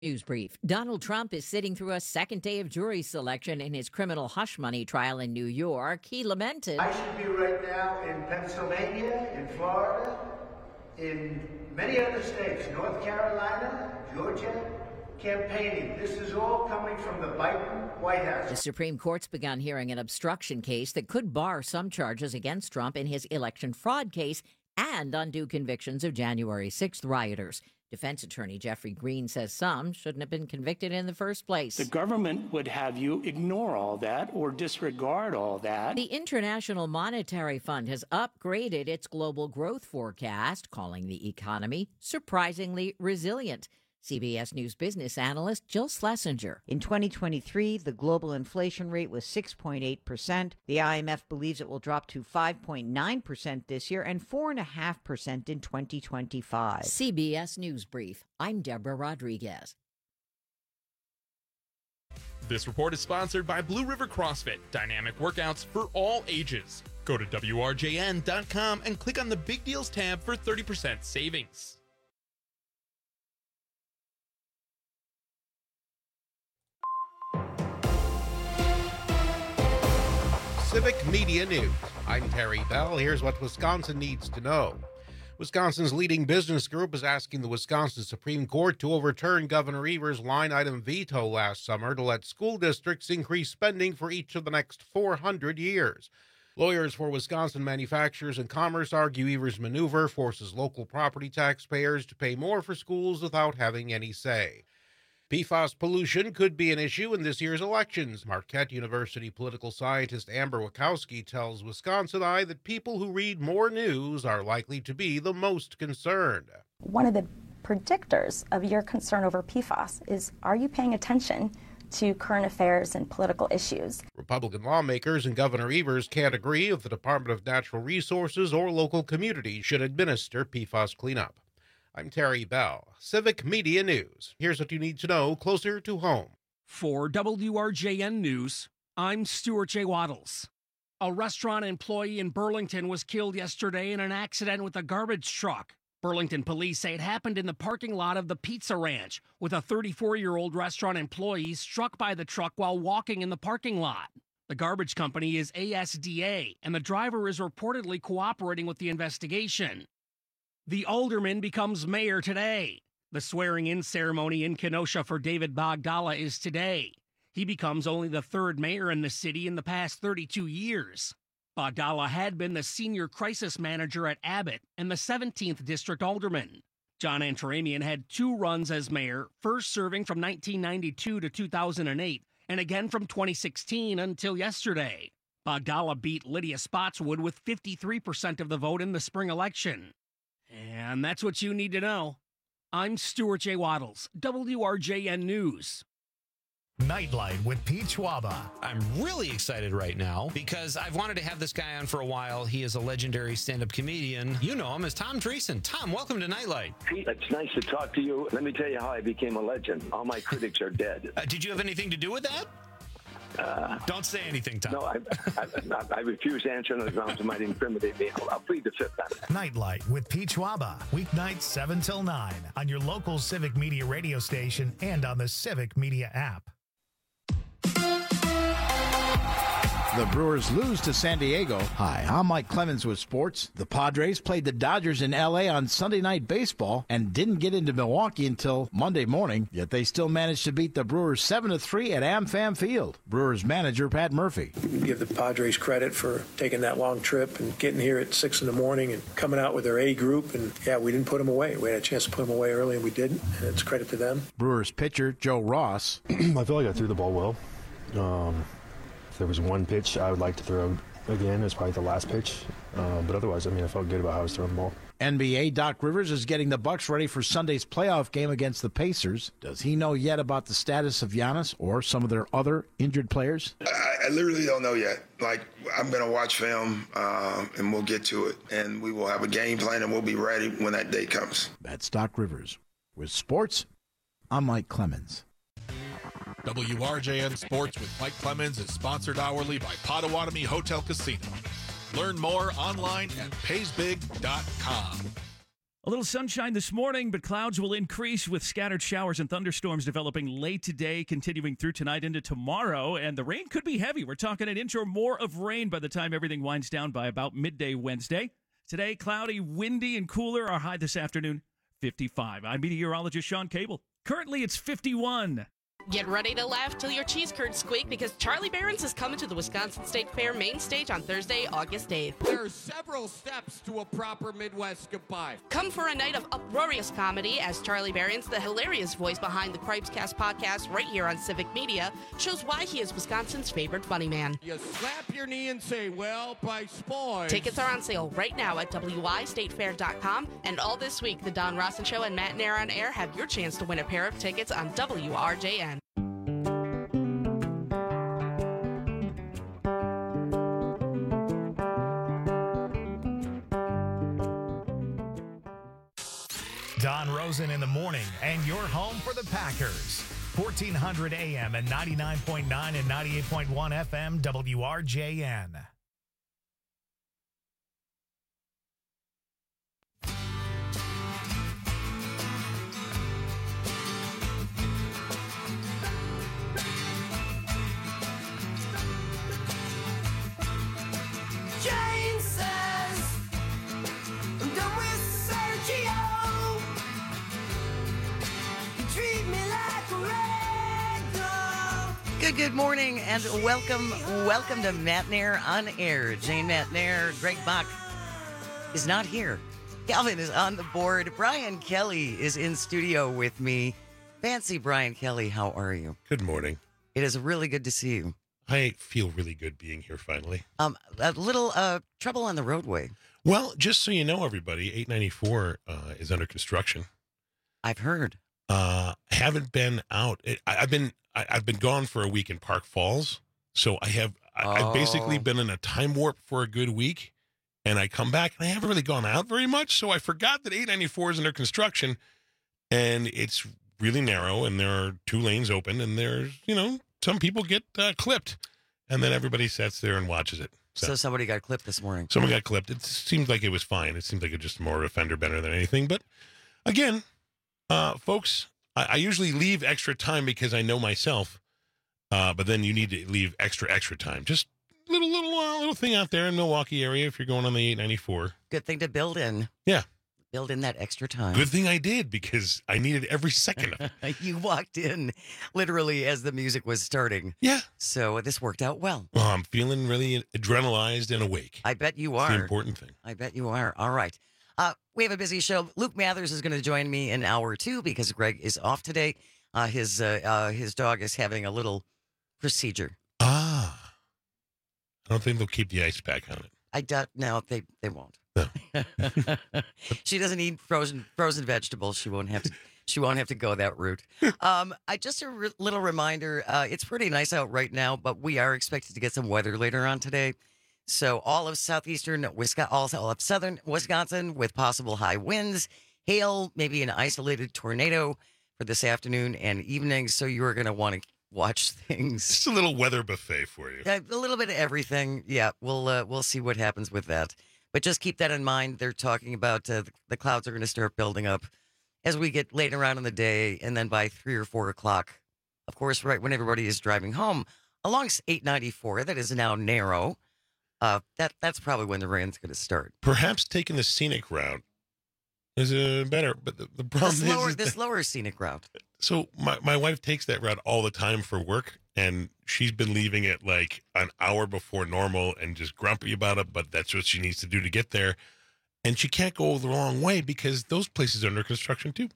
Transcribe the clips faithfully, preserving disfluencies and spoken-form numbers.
News brief. Donald Trump is sitting through a second day of jury selection in his criminal hush money trial in New York. He lamented, I should be right now in Pennsylvania, in Florida, in many other states, North Carolina, Georgia, campaigning. This is all coming from the Biden White House. The Supreme Court's begun hearing an obstruction case that could bar some charges against Trump in his election fraud case and undo convictions of January sixth rioters. Defense attorney Jeffrey Green says some shouldn't have been convicted in the first place. The government would have you ignore all that or disregard all that. The International Monetary Fund has upgraded its global growth forecast, calling the economy surprisingly resilient. C B S News business analyst Jill Schlesinger. In twenty twenty-three, the global inflation rate was six point eight percent. The I M F believes it will drop to five point nine percent this year and four point five percent in twenty twenty-five. C B S News Brief. I'm Deborah Rodriguez. This report is sponsored by Blue River CrossFit, dynamic workouts for all ages. Go to W R J N dot com and click on the Big Deals tab for thirty percent savings. Civic Media News. I'm Terry Bell. Here's what Wisconsin needs to know. Wisconsin's leading business group is asking the Wisconsin Supreme Court to overturn Governor Evers' line-item veto last summer to let school districts increase spending for each of the next four hundred years. Lawyers for Wisconsin Manufacturers and Commerce argue Evers' maneuver forces local property taxpayers to pay more for schools without having any say. P FAS pollution could be an issue in this year's elections. Marquette University political scientist Amber Wachowski tells Wisconsin Eye that people who read more news are likely to be the most concerned. One of the predictors of your concern over P FAS is, are you paying attention to current affairs and political issues? Republican lawmakers and Governor Evers can't agree if the Department of Natural Resources or local communities should administer P FAS cleanup. I'm Terry Bell, Civic Media News. Here's what you need to know closer to home. For W R J N News, I'm Stuart J. Waddles. A restaurant employee in Burlington was killed yesterday in an accident with a garbage truck. Burlington police say it happened in the parking lot of the Pizza Ranch, with a thirty-four-year-old restaurant employee struck by the truck while walking in the parking lot. The garbage company is A S D A, and the driver is reportedly cooperating with the investigation. The alderman becomes mayor today. The swearing-in ceremony in Kenosha for David Bogdala is today. He becomes only the third mayor in the city in the past thirty-two years. Bogdala had been the senior crisis manager at Abbott and the seventeenth district alderman. John Antaramian had two runs as mayor, first serving from nineteen ninety-two to two thousand eight, and again from twenty sixteen until yesterday. Bogdala beat Lydia Spotswood with fifty-three percent of the vote in the spring election. And that's what you need to know. I'm Stuart J. Waddles, W R J N News. Nightlight with Pete Schwaba. I'm really excited right now because I've wanted to have this guy on for a while. He is a legendary stand-up comedian. You know him as Tom Dreesen. Tom, welcome to Nightlight. Pete, it's nice to talk to you. Let me tell you how I became a legend. All my critics are dead. Uh, did you have anything to do with that? Uh, Don't say anything, Tom. No, I, I, I, I refuse to answer on the grounds it might incriminate me. I'll, I'll plead the fifth on it. Nightlight with Pete Schwaba. Weeknights seven till nine on your local Civic Media radio station and on the Civic Media app. The Brewers lose to San Diego. Hi, I'm Mike Clemens with sports. The Padres played the Dodgers in L A on Sunday Night Baseball and didn't get into Milwaukee until Monday morning, yet they still managed to beat the Brewers seven to three at AmFam Field. Brewers manager Pat Murphy. Give the Padres credit for taking that long trip and getting here at six in the morning and coming out with their A group. And, yeah, we didn't put them away. We had a chance to put them away early, and we didn't, and it's credit to them. Brewers pitcher Joe Ross. I feel like I threw the ball well. Um... If there was one pitch I would like to throw again, it's probably the last pitch. Uh, but otherwise, I mean, I felt good about how I was throwing the ball. N B A Doc Rivers is getting the Bucks ready for Sunday's playoff game against the Pacers. Does he know yet about the status of Giannis or some of their other injured players? I, I literally don't know yet. Like, I'm going to watch film, uh, and we'll get to it. And we will have a game plan, and we'll be ready when that day comes. That's Doc Rivers. With sports, I'm Mike Clemens. W R J N Sports with Mike Clemens is sponsored hourly by Potawatomi Hotel Casino. Learn more online at pays big dot com. A little sunshine this morning, but clouds will increase with scattered showers and thunderstorms developing late today, continuing through tonight into tomorrow. And the rain could be heavy. We're talking an inch or more of rain by the time everything winds down by about midday Wednesday. Today, cloudy, windy, and cooler. Our high this afternoon, fifty-five. I'm meteorologist Sean Cable. Currently, it's fifty-one. Get ready to laugh till your cheese curds squeak because Charlie Barron's is coming to the Wisconsin State Fair main stage on Thursday, August eighth. There are several steps to a proper Midwest goodbye. Come for a night of uproarious comedy as Charlie Barron's, the hilarious voice behind the Cripescast podcast right here on Civic Media, shows why he is Wisconsin's favorite funny man. You slap your knee and say, well, by spoils. Tickets are on sale right now at W I state fair dot com, and all this week, the Don Rosson Show and Matt Nair on Air have your chance to win a pair of tickets on W R J N. Don Rosen in the morning, and your home for the Packers. fourteen hundred A M and ninety-nine point nine and ninety-eight point one F M W R J N. Jane says, I'm done with Sergio. You treat me like a rag doll. Good, good morning, and welcome, welcome to Matt Nair on Air. Jane Matt Nair, Greg Bach is not here. Calvin is on the board. Brian Kelly is in studio with me. Fancy Brian Kelly, how are you? Good morning. It is really good to see you. I feel really good being here finally. Um, a little uh, trouble on the roadway. Well, just so you know, everybody, eight ninety-four uh, is under construction. I've heard. Uh, haven't been out. It, I, I've been I, I've been gone for a week in Park Falls, so I have I, Oh. I've basically been in a time warp for a good week, and I come back and I haven't really gone out very much. So I forgot that eight ninety-four is under construction, and it's really narrow, and there are two lanes open, and there's you know. Some people get uh, clipped, and then everybody sits there and watches it. So, so somebody got clipped this morning. Someone got clipped. It seemed like it was fine. It seemed like it just more of a fender bender than anything. But again, uh, folks, I, I usually leave extra time because I know myself. Uh, but then you need to leave extra, extra time. Just little, little, uh, little thing out there in Milwaukee area if you're going on the eight ninety-four. Good thing to build in. Yeah. Build in that extra time. Good thing I did because I needed every second of it. You walked in literally as the music was starting. Yeah. So this worked out well. Well, I'm feeling really adrenalized and awake. I bet you It's are. the important thing. I bet you are. All right. Uh, we have a busy show. Luke Mathers is going to join me in hour two because Greg is off today. Uh, his uh, uh, his dog is having a little procedure. Ah. I don't think they'll keep the ice pack on it. I doubt. No, they they won't. No. She doesn't eat frozen frozen vegetables. She won't have to. She won't have to go that route. Um, I just a re- little reminder. Uh, it's pretty nice out right now, but we are expected to get some weather later on today. So all of southeastern Wisconsin, all of southern Wisconsin, with possible high winds, hail, maybe an isolated tornado for this afternoon and evening. So you are going to want to watch things. Just a little weather buffet for you. Uh, a little bit of everything. Yeah, we'll uh, we'll see what happens with that. But just keep that in mind. They're talking about uh, the, the clouds are going to start building up as we get later on in the day, and then by three or four o'clock, of course, right when everybody is driving home along eight ninety-four, that is now narrow. Uh, that that's probably when the rain's going to start. Perhaps taking the scenic route is uh, better, but the, the problem This is, lower, is this that- lower scenic route. so my, my wife takes that route all the time for work, and she's been leaving it like an hour before normal and just grumpy about it, but that's what she needs to do to get there. And she can't go the wrong way because those places are under construction too.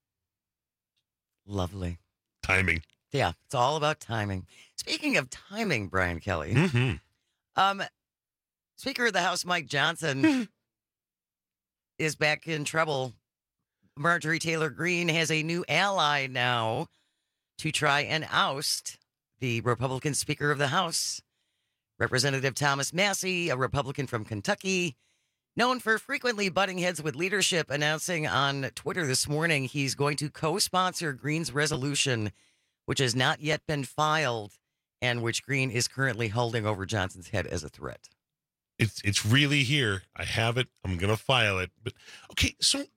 Lovely. Timing. Yeah, it's all about timing. Speaking of timing, Brian Kelly, Mm-hmm. um, Speaker of the House Mike Johnson is back in trouble. Marjorie Taylor Greene has a new ally now to try and oust the Republican Speaker of the House, Representative Thomas Massey, a Republican from Kentucky, known for frequently butting heads with leadership, announcing on Twitter this morning he's going to co-sponsor Greene's resolution, which has not yet been filed and which Greene is currently holding over Johnson's head as a threat. It's it's really here. I have it. I'm gonna file it. But okay, so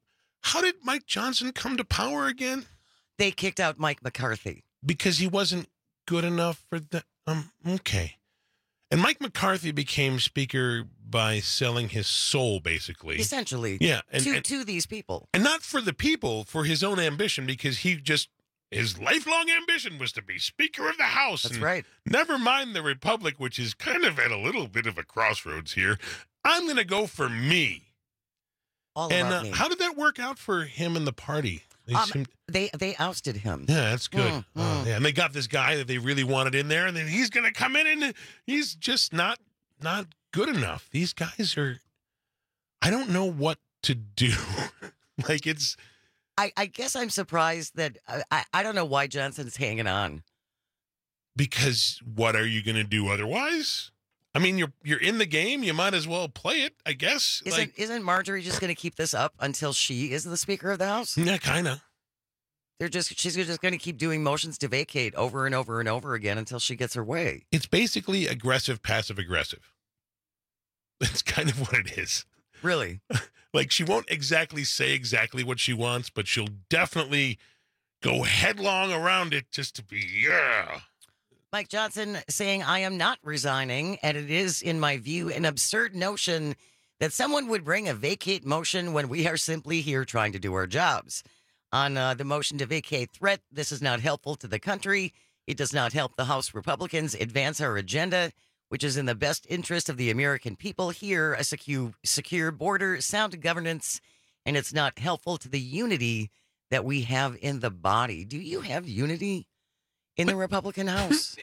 How did Mike Johnson come to power again? They kicked out Mike McCarthy. Because he wasn't good enough for the... Um, okay. And Mike McCarthy became speaker by selling his soul, basically. Essentially. Yeah. And, to, and, to these people. and not for the people, for his own ambition, because he just... His lifelong ambition was to be Speaker of the House. That's and right. Never mind the Republic, which is kind of at a little bit of a crossroads here. I'm going to go for me. All and about uh, me. how did that work out for him and the party? They Um, seemed- they they ousted him. yeah, that's good. Mm, Uh, mm. yeah, and they got this guy that they really wanted in there, and then he's going to come in, and he's just not not good enough. These guys are. I don't know what to do. Like it's. I, I guess I'm surprised that I, I I don't know why Johnson's hanging on. Because what are you going to do otherwise? I mean, you're you're in the game. You might as well play it, I guess. Isn't like, isn't Marjorie just going to keep this up until she is the Speaker of the House? yeah, kind of. They're just she's just going to keep doing motions to vacate over and over and over again until she gets her way. It's basically aggressive, passive aggressive. That's kind of what it is. Really? Like she won't exactly say exactly what she wants, but she'll definitely go headlong around it just to be, yeah. Mike Johnson saying, I am not resigning, and it is, in my view, an absurd notion that someone would bring a vacate motion when we are simply here trying to do our jobs. On uh, the motion to vacate threat, this is not helpful to the country. It does not help the House Republicans advance our agenda, which is in the best interest of the American people here, a secure, secure border, sound governance, and it's not helpful to the unity that we have in the body. Do you have unity in the Republican House?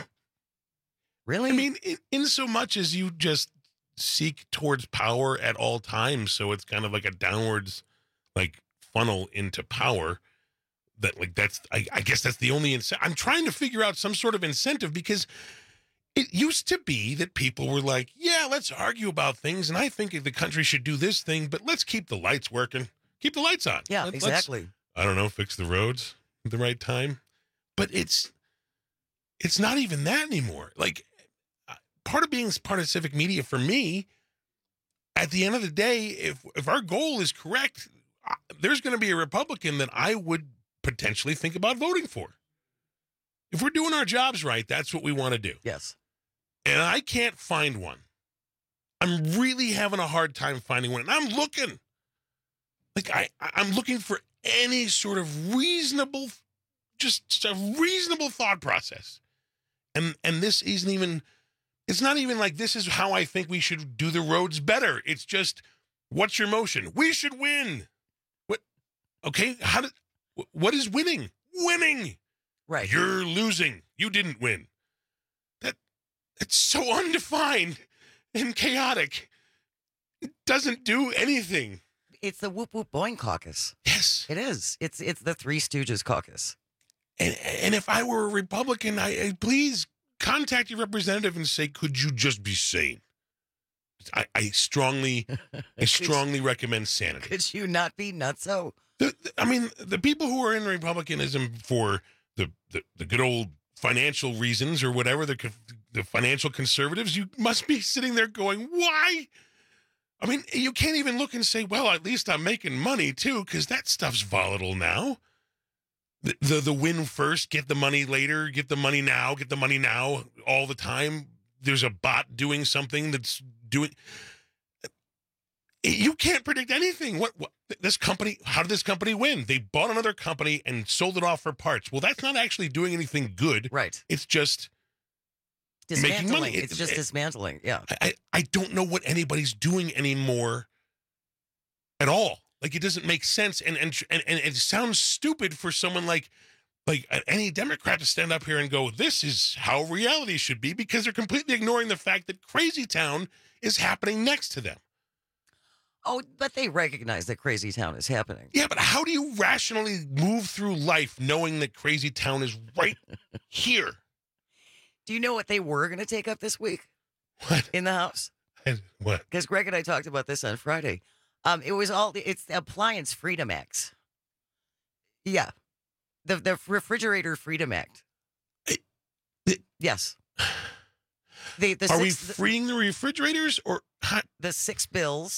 Really? I mean, in, in so much as you just seek towards power at all times, so it's kind of like a downwards, like funnel into power. That like that's I, I guess that's the only incentive. I'm trying to figure out some sort of incentive because it used to be that people were like, yeah, let's argue about things, and I think the country should do this thing, but let's keep the lights working, keep the lights on. Yeah, Let- let's, exactly. I don't know, fix the roads at the right time. But it's it's not even that anymore. Like, uh, part of being part of civic media for me, at the end of the day, if if our goal is correct, uh, there's going to be a Republican that I would potentially think about voting for. If we're doing our jobs right, that's what we want to do. Yes. And I can't find one. I'm really having a hard time finding one. And I'm looking. Like, I, I'm looking for any sort of reasonable, just, just a reasonable thought process. And and this isn't even, it's not even like this is how I think we should do the roads better. It's just, what's your motion? We should win. What? Okay, how did, what is winning? Winning. Right. You're losing. You didn't win. That it's so undefined and chaotic. It doesn't do anything. It's the Whoop Whoop Boing Caucus. Yes. It is. It's it's the Three Stooges Caucus. And and if I were a Republican, I, I please contact your representative and say, could you just be sane? I, I strongly, I strongly recommend sanity. Could you not be nutso? The, the, I mean, the people who are in Republicanism for the, the, the good old financial reasons or whatever, the the financial conservatives, you must be sitting there going, why? I mean, you can't even look and say, well, at least I'm making money too, because that stuff's volatile now. The, the the win first, get the money later, get the money now, get the money now all the time. There's a bot doing something that's doing. You can't predict anything. What, what this company? How did this company win? They bought another company and sold it off for parts. Well, that's not actually doing anything good. Right. It's just making Dismantling. money. It's It- just it- dismantling. Yeah. I, I don't know what anybody's doing anymore at all. Like, it doesn't make sense. And, and, and, and it sounds stupid for someone like, like any Democrat to stand up here and go, this is how reality should be, because they're completely ignoring the fact that Crazy Town is happening next to them. Oh, but they recognize that Crazy Town is happening. Yeah, but how do you rationally move through life knowing that Crazy Town is right here? Do you know what they were going to take up this week? What? In the House? What? Because Greg and I talked about this on Friday. Um, it was all, it's the Appliance Freedom Act. Yeah. The the Refrigerator Freedom Act. It, it, yes. The, the Are we six, freeing the refrigerators or hot? The six bills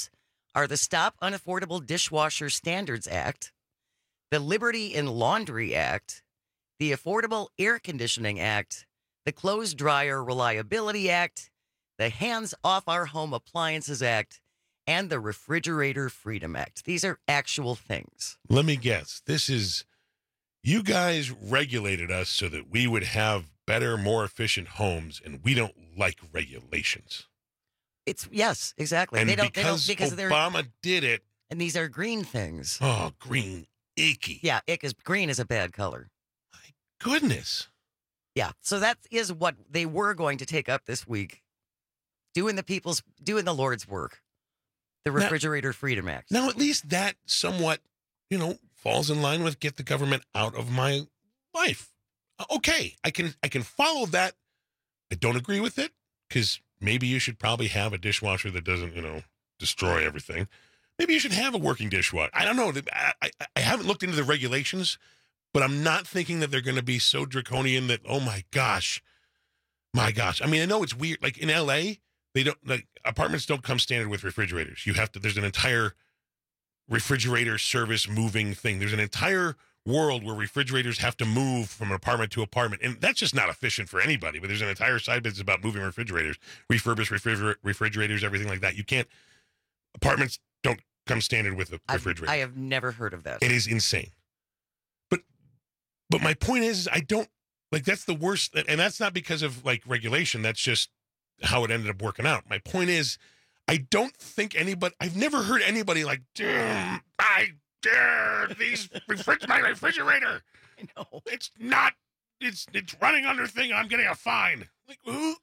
are the Stop Unaffordable Dishwasher Standards Act, the Liberty in Laundry Act, the Affordable Air Conditioning Act, the Clothes Dryer Reliability Act, the Hands Off Our Home Appliances Act, and the Refrigerator Freedom Act. These are actual things. Let me guess. This is, you guys regulated us so that we would have better, more efficient homes, and we don't like regulations. It's, yes, exactly. And they don't, because, they don't, because Obama they're, did it. And these are green things. Oh, green. Icky. Yeah, ick is, green is a bad color. My goodness. Yeah, so that is what they were going to take up this week. Doing the people's, doing the Lord's work. The Refrigerator now, Freedom Act. Now, at least that somewhat, you know, falls in line with get the government out of my life. Okay, I can I can follow that. I don't agree with it because maybe you should probably have a dishwasher that doesn't, you know, destroy everything. Maybe you should have a working dishwasher. I don't know. I, I, I haven't looked into the regulations, but I'm not thinking that they're going to be so draconian that, oh, my gosh. My gosh. I mean, I know it's weird. Like in L A, they don't, like, apartments don't come standard with refrigerators. You have to, there's an entire refrigerator service moving thing. There's an entire world where refrigerators have to move from apartment to apartment. And that's just not efficient for anybody. But there's an entire side business about moving refrigerators, refurbished refriger- refrigerators, everything like that. You can't, apartments don't come standard with a refrigerator. I have never heard of that. It is insane. But, but my point is, I don't, like, that's the worst. And that's not because of, like, regulation. That's just how it ended up working out. My point is, I don't think anybody, I've never heard anybody like, damn, I dare these refrig- my refrigerator. I know. It's not, it's it's running under thing. I'm getting a fine. Like, who?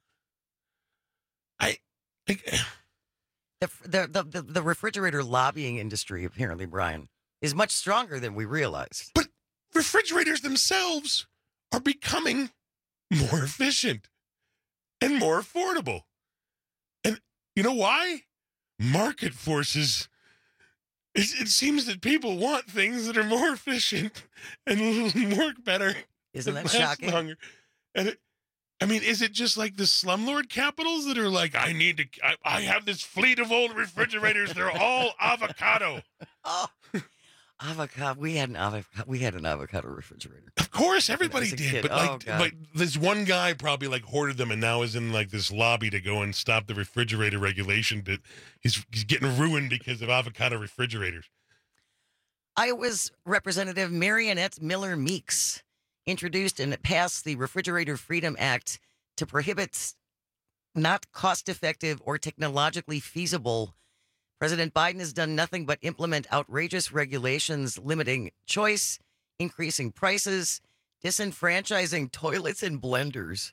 I, I the, the, the, the refrigerator lobbying industry, apparently, Brian, is much stronger than we realized. But refrigerators themselves are becoming more efficient and more affordable. And you know why? Market forces. It, it seems that people want things that are more efficient and work better. Isn't that last shocking? Longer. And it, I mean, is it just like the slumlord capitals that are like, I need to, I, I have this fleet of old refrigerators. They're all avocado. Oh, avocado. We had an avocado. We had an avocado refrigerator. Of course, everybody did. Kid. But oh, like, God. but this one guy probably like hoarded them and now is in like this lobby to go and stop the refrigerator regulation. But he's he's getting ruined because of avocado refrigerators. Iowa's Representative Marionette Miller Meeks introduced and passed the Refrigerator Freedom Act to prohibit not cost-effective or technologically feasible. President Biden has done nothing but implement outrageous regulations limiting choice, increasing prices, disenfranchising toilets and blenders.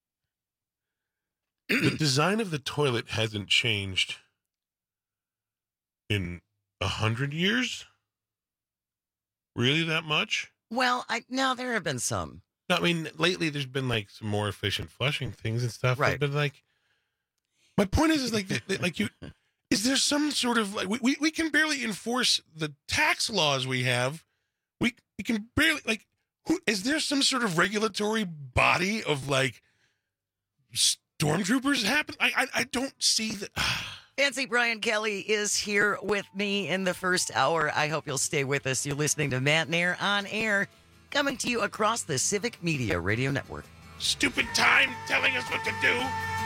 The design of the toilet hasn't changed in a hundred years? Really that much? Well, I now there have been some. I mean, lately there's been like some more efficient flushing things and stuff. Right. But like, my point is, is like, that, like you, is there some sort of like, we, we, we can barely enforce the tax laws we have. We, we can barely like, who, is there some sort of regulatory body of like stormtroopers happen? I, I, I don't see that. Fancy Brian Kelly is here with me in the first hour. I hope you'll stay with us. You're listening to Matt Nair on Air, coming to you across the Civic Media Radio Network. Stupid time telling us what to do.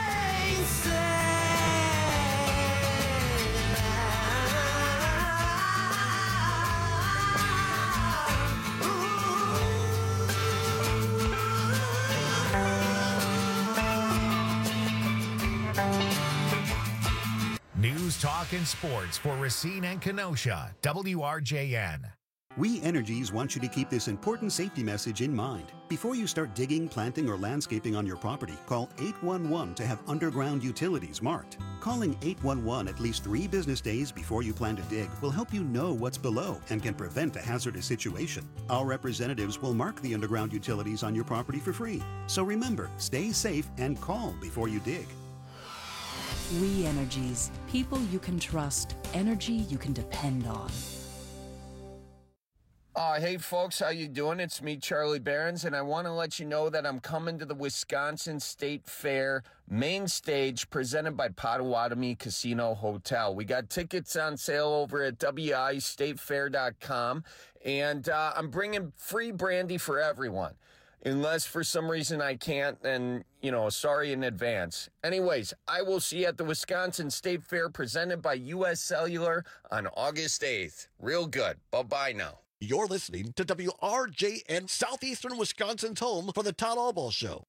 News, talk, and sports for Racine and Kenosha. W R J N. We Energies want you to keep this important safety message in mind. Before you start digging, planting, or landscaping on your property, call eight one one to have underground utilities marked. Calling eight one one at least three business days before you plan to dig will help you know what's below and can prevent a hazardous situation. Our representatives will mark the underground utilities on your property for free. So remember, stay safe and call before you dig. We Energies. People you can trust. Energy you can depend on. Uh, hey, folks, how you doing? It's me, Charlie Behrens, and I want to let you know that I'm coming to the Wisconsin State Fair main stage presented by Potawatomi Casino Hotel. We got tickets on sale over at W I state fair dot com, and uh, I'm bringing free brandy for everyone. Unless for some reason I can't, then, you know, sorry in advance. Anyways, I will see you at the Wisconsin State Fair presented by U S Cellular on August eighth. Real good. Bye-bye now. You're listening to W R J N, Southeastern Wisconsin's home for the Todd Albaugh Show.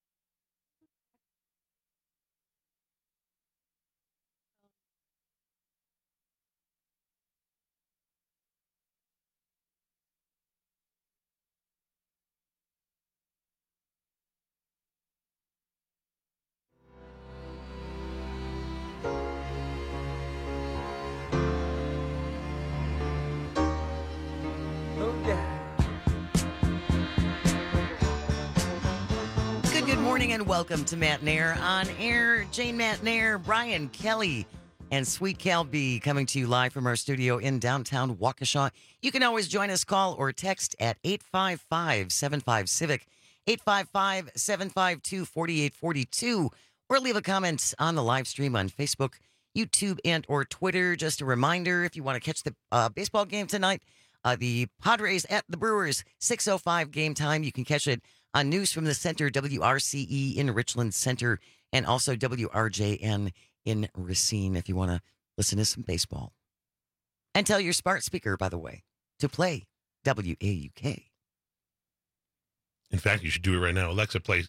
Good morning and welcome to Matt Nair on air. Jane Matt Nair, Brian Kelly, and Sweet Cal B coming to you live from our studio in downtown Waukesha. You can always join us, call or text at eight five five, seven five, CIVIC, eight five five, seven five two, four eight four two, or leave a comment on the live stream on Facebook, YouTube, and or Twitter. Just a reminder, if you want to catch the uh, baseball game tonight, uh, the Padres at the Brewers, six oh five game time. You can catch it on News from the Center, W R C E in Richland Center, and also W R J N in Racine if you want to listen to some baseball. And tell your smart speaker, by the way, to play W A U K. In fact, you should do it right now. Alexa, play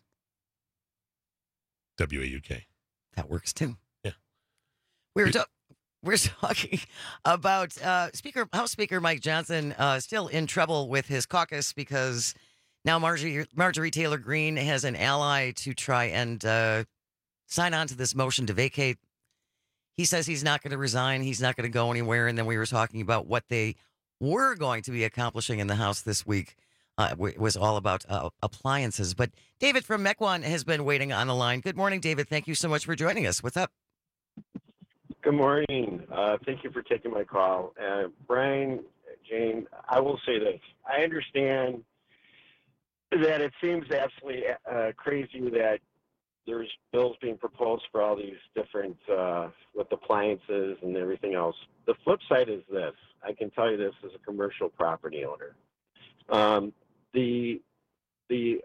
W A U K. That works too. Yeah. We were, ta- we're talking about uh, Speaker House Speaker Mike Johnson uh, still in trouble with his caucus because now Marjorie, Marjorie Taylor Greene has an ally to try and uh, sign on to this motion to vacate. He says he's not going to resign. He's not going to go anywhere. And then we were talking about what they were going to be accomplishing in the House this week. Uh, it was all about uh, appliances. But David from Mequon has been waiting on the line. Good morning, David. Thank you so much for joining us. What's up? Good morning. Uh, thank you for taking my call. Uh, Brian, Jane, I will say this. I understand that it seems absolutely uh, crazy that there's bills being proposed for all these different, uh, with appliances and everything else. The flip side is this. I can tell you this as a commercial property owner. Um, the the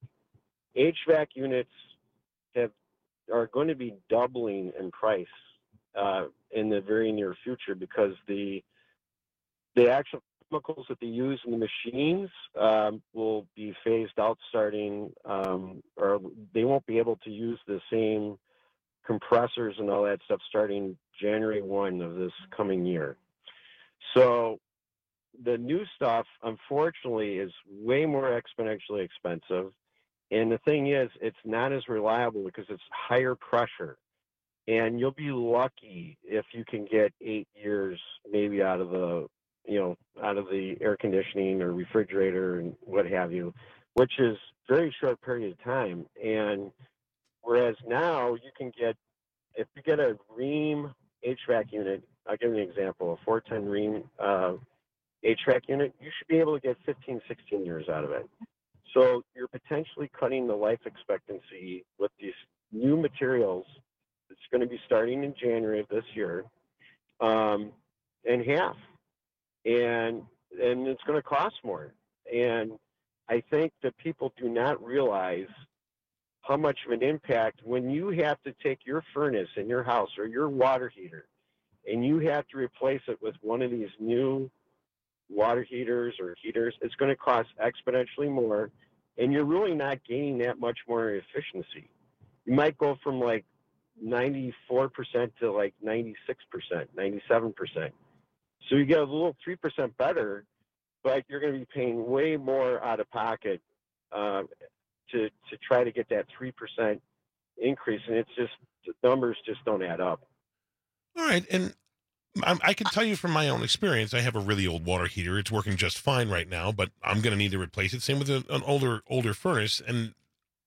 H V A C units have are going to be doubling in price uh, in the very near future because the the actual chemicals that they use in the machines um, will be phased out starting, um, or they won't be able to use the same compressors and all that stuff starting January first of this coming year. So the new stuff, unfortunately, is way more exponentially expensive. And the thing is, it's not as reliable because it's higher pressure. And you'll be lucky if you can get eight years maybe out of the you know, out of the air conditioning or refrigerator and what have you, which is very short period of time. And whereas now you can get, if you get a Rheem H V A C unit, I'll give you an example, a four ten Rheem uh, H V A C unit, you should be able to get fifteen, sixteen years out of it. So you're potentially cutting the life expectancy with these new materials. It's going to be starting in January of this year, um, in half. And and it's going to cost more. And I think that people do not realize how much of an impact when you have to take your furnace in your house or your water heater and you have to replace it with one of these new water heaters or heaters, it's going to cost exponentially more. And you're really not gaining that much more efficiency. You might go from like ninety-four percent to like ninety-six percent, ninety-seven percent. So you get a little three percent better, but you're going to be paying way more out of pocket uh, to to try to get that three percent increase. And it's just, the numbers just don't add up. All right. And I, I can tell you from my own experience, I have a really old water heater. It's working just fine right now, but I'm going to need to replace it. Same with a, an older older furnace. And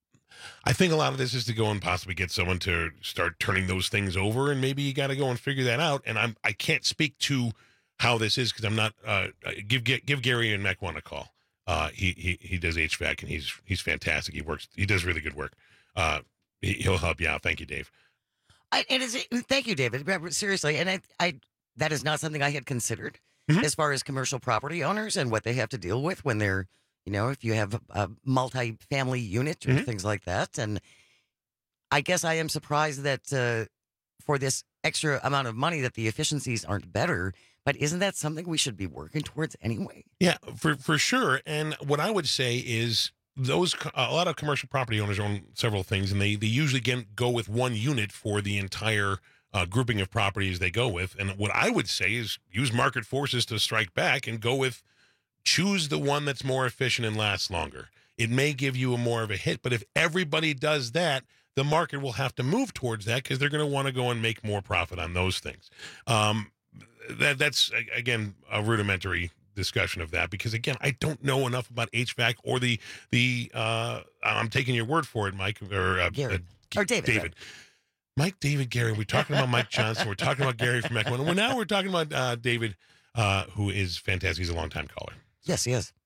I think a lot of this is to go and possibly get someone to start turning those things over. And maybe you got to go and figure that out. And I'm, I can't speak to how this is because I'm not. Uh, give give Gary and Mequon a call. Uh, he he he does H V A C and he's he's fantastic. He works. He does really good work. Uh, he, he'll help you out. Thank you, Dave. I, it is. Thank you, David. Seriously, and I, I that is not something I had considered Mm-hmm. as far as commercial property owners and what they have to deal with when they're, you know, if you have a, a multi-family unit or Mm-hmm. things like that. And I guess I am surprised that uh, for this extra amount of money that the efficiencies aren't better. But isn't that something we should be working towards anyway? Yeah, for for sure. And what I would say is those a lot of commercial property owners own several things, and they they usually get, go with one unit for the entire uh, grouping of properties they go with. And what I would say is use market forces to strike back and go with choose the one that's more efficient and lasts longer. It may give you a more of a hit, but if everybody does that, the market will have to move towards that because they're going to want to go and make more profit on those things. Um, that that's again a rudimentary discussion of that because again I don't know enough about H V A C or the the uh, I'm taking your word for it, Mike or uh, Gary. uh, Or David, David. Mike, David, Gary. We're talking about Mike Johnson. We're talking about Gary from Mequon. Well, now we're talking about uh, David, uh, who is fantastic. He's a longtime caller. Yes, he is.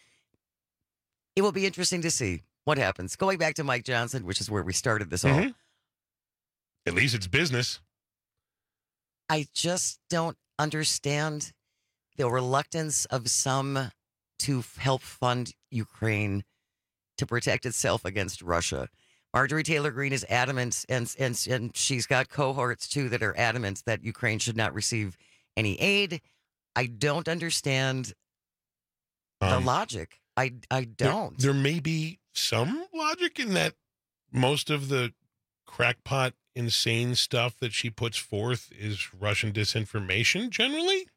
It will be interesting to see what happens. Going back to Mike Johnson, which is where we started this all. Mhm. At least it's business. I just don't understand the reluctance of some to f- help fund Ukraine to protect itself against Russia. Marjorie Taylor Greene is adamant, and, and, and she's got cohorts, too, that are adamant that Ukraine should not receive any aid. I don't understand the Um, logic. I, I There- don't. There, may be some logic in that most of the crackpot, insane stuff that she puts forth is Russian disinformation generally.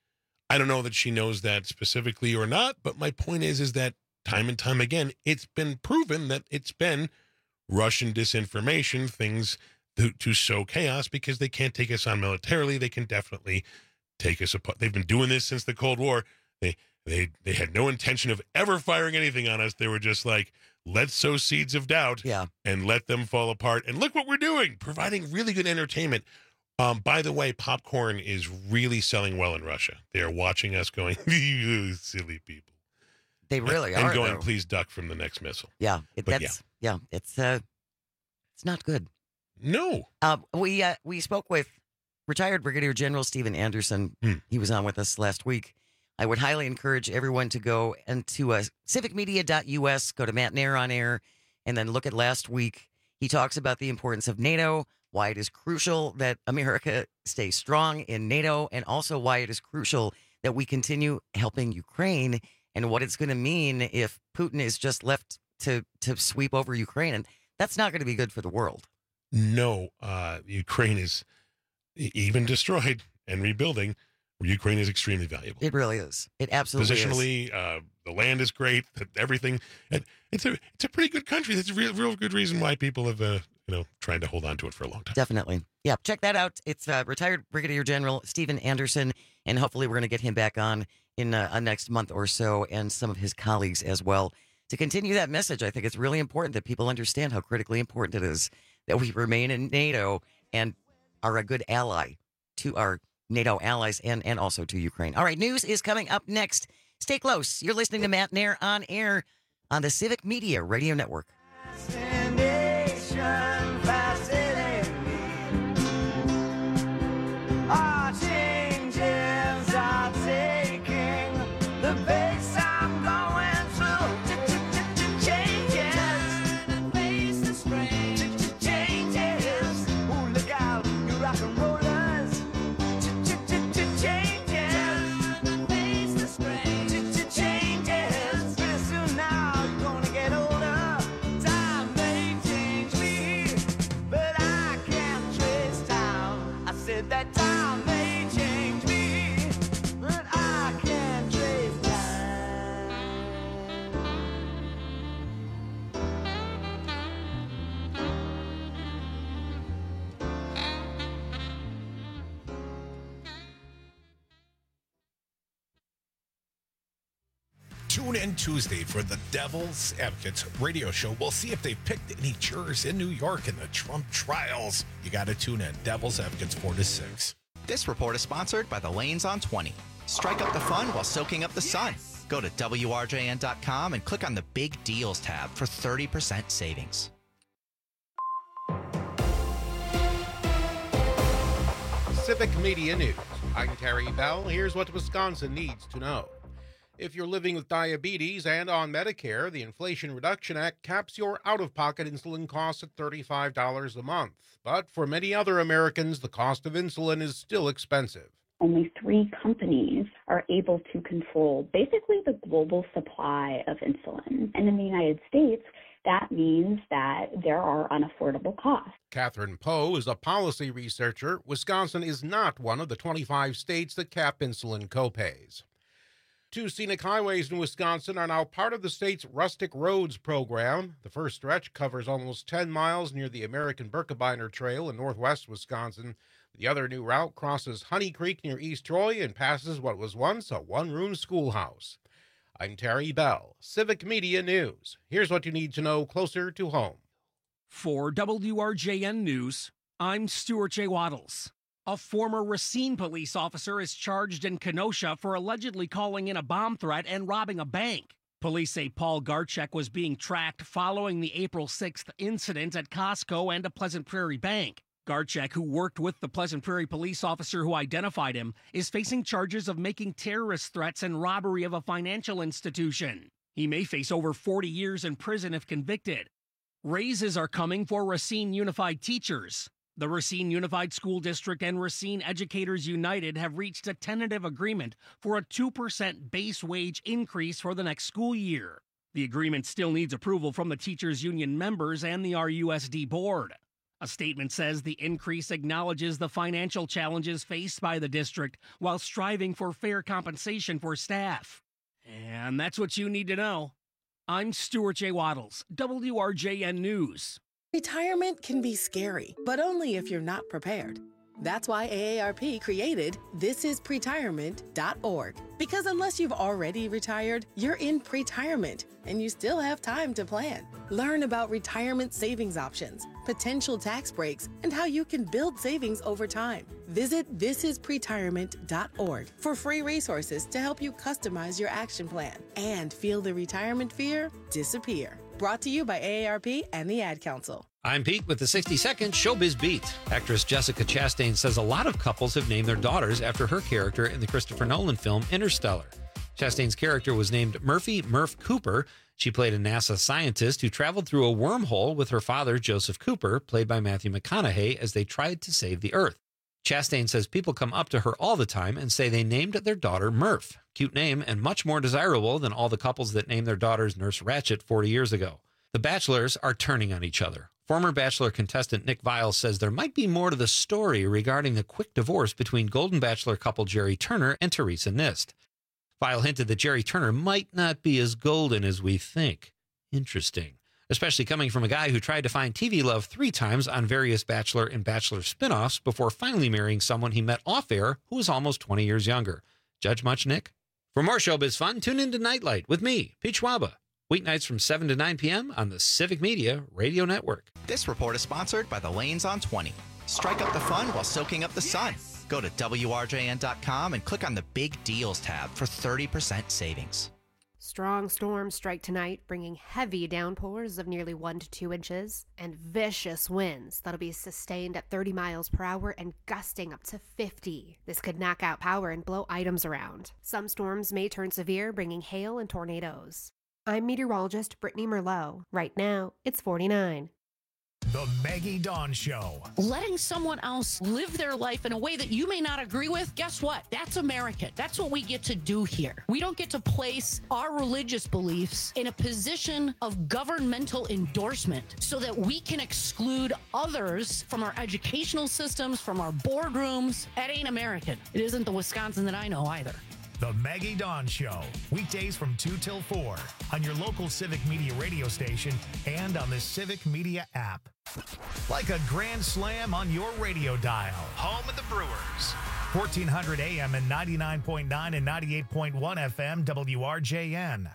I don't know that she knows that specifically or not, but my point is, is that time and time again, it's been proven that it's been Russian disinformation, things to, to sow chaos because they can't take us on militarily. They can definitely take us apart. They've been doing this since the Cold War. They They they had no intention of ever firing anything on us. They were just like, let's sow seeds of doubt yeah. and let them fall apart. And look what we're doing, providing really good entertainment. Um, by the way, popcorn is really selling well in Russia. They are watching us going, you silly people. They really and are, going, though. please duck from the next missile. Yeah, it, But that's yeah. it's uh, it's not good. No. Uh, we uh, we spoke with retired Brigadier General Stephen Anderson. Hmm. He was on with us last week. I would highly encourage everyone to go into uh, civic media dot U S, go to Matt Nair on air, and then look at last week. He talks about the importance of NATO, why it is crucial that America stay strong in NATO, and also why it is crucial that we continue helping Ukraine, and what it's going to mean if Putin is just left to to sweep over Ukraine. And that's not going to be good for the world. No, uh, Ukraine is e- even destroyed and rebuilding. Ukraine is extremely valuable. It really is. It absolutely is. Positionally, uh, the land is great. Everything, and it's a it's a pretty good country. That's a real real good reason why people have uh, you know trying to hold on to it for a long time. Definitely. Yeah, check that out. It's uh, retired Brigadier General Stephen Anderson, and hopefully we're going to get him back on in uh, a next month or so, and some of his colleagues as well, to continue that message. I think it's really important that people understand how critically important it is that we remain in NATO and are a good ally to our NATO allies and, and also to Ukraine. All right, news is coming up next. Stay close. You're listening to Matt Nair on air on the Civic Media Radio Network. Our changes are taking the pace I'm going through. Changes. Face the strain. Changes. Ooh, look out, you rock and rollers. Changes. Face the strain. Changes. Pretty soon now you're gonna get older. Time may change me, but I can't trace time. I said that time may change me, but I can't trace time. Tune in Tuesday for the Devil's Advocates radio show. We'll see if they picked any jurors in New York in the Trump trials. You got to tune in. Devil's Advocates four to six. This report is sponsored by the Lanes on twenty. Strike up the fun while soaking up the sun. Go to W R J N dot com and click on the Big Deals tab for thirty percent savings. Civic Media News. I'm Terry Bell. Here's what Wisconsin needs to know. If you're living with diabetes and on Medicare, the Inflation Reduction Act caps your out-of-pocket insulin costs at thirty-five dollars a month. But for many other Americans, the cost of insulin is still expensive. Only three companies are able to control basically the global supply of insulin. And in the United States, that means that there are unaffordable costs. Catherine Poe is a policy researcher. Wisconsin is not one of the twenty-five states that cap insulin copays. Two scenic highways in Wisconsin are now part of the state's Rustic Roads program. The first stretch covers almost ten miles near the American Birkebeiner Trail in northwest Wisconsin. The other new route crosses Honey Creek near East Troy and passes what was once a one-room schoolhouse. I'm Terry Bell, Civic Media News. Here's what you need to know closer to home. For W R J N News, I'm Stuart J. Waddles. A former Racine police officer is charged in Kenosha for allegedly calling in a bomb threat and robbing a bank. Police say Paul Garchek was being tracked following the April sixth incident at Costco and a Pleasant Prairie bank. Garchek, who worked with the Pleasant Prairie police officer who identified him, is facing charges of making terrorist threats and robbery of a financial institution. He may face over forty years in prison if convicted. Raises are coming for Racine Unified teachers. The Racine Unified School District and Racine Educators United have reached a tentative agreement for a two percent base wage increase for the next school year. The agreement still needs approval from the teachers' union members and the R U S D board. A statement says the increase acknowledges the financial challenges faced by the district while striving for fair compensation for staff. And that's what you need to know. I'm Stuart J. Waddles, W R J N News. Retirement can be scary, but only if you're not prepared. That's why A A R P created this is pretirement dot org. Because unless you've already retired, you're in pretirement, and you still have time to plan. Learn about retirement savings options, potential tax breaks, and how you can build savings over time. Visit this is pretirement dot org for free resources to help you customize your action plan and feel the retirement fear disappear. Brought to you by A A R P and the Ad Council. I'm Pete with the sixty second Showbiz Beat. Actress Jessica Chastain says a lot of couples have named their daughters after her character in the Christopher Nolan film Interstellar. Chastain's character was named Murphy Murph Cooper. She played a NASA scientist who traveled through a wormhole with her father, Joseph Cooper, played by Matthew McConaughey, as they tried to save the Earth. Chastain says people come up to her all the time and say they named their daughter Murph. Cute name and much more desirable than all the couples that named their daughters Nurse Ratched forty years ago. The Bachelors are turning on each other. Former Bachelor contestant Nick Viles says there might be more to the story regarding the quick divorce between Golden Bachelor couple Jerry Turner and Teresa Nist. Vile hinted that Jerry Turner might not be as golden as we think. Interesting. Especially coming from a guy who tried to find T V love three times on various Bachelor and Bachelor spinoffs before finally marrying someone he met off-air who was almost twenty years younger. Judge much, Nick? For more Showbiz fun, tune into Nightlight with me, Pete Schwaba. Weeknights from seven to nine p.m. on the Civic Media Radio Network. This report is sponsored by the Lanes on twenty. Strike up the fun while soaking up the sun. Go to W R J N dot com and click on the Big Deals tab for thirty percent savings. Strong storms strike tonight, bringing heavy downpours of nearly one to two inches and vicious winds that'll be sustained at thirty miles per hour and gusting up to fifty. This could knock out power and blow items around. Some storms may turn severe, bringing hail and tornadoes. I'm meteorologist Brittany Merlot. Right now, it's forty-nine. The Maggie Dawn Show. Letting someone else live their life in a way that you may not agree with, guess what? That's American. That's what we get to do here. We don't get to place our religious beliefs in a position of governmental endorsement so that we can exclude others from our educational systems, from our boardrooms. That ain't American. It isn't the Wisconsin that I know either. The Maggie Dawn Show, weekdays from two till four on your local Civic Media radio station and on the Civic Media app. Like a grand slam on your radio dial, home of the Brewers. fourteen hundred A M and ninety-nine point nine and ninety-eight point one F M W R J N.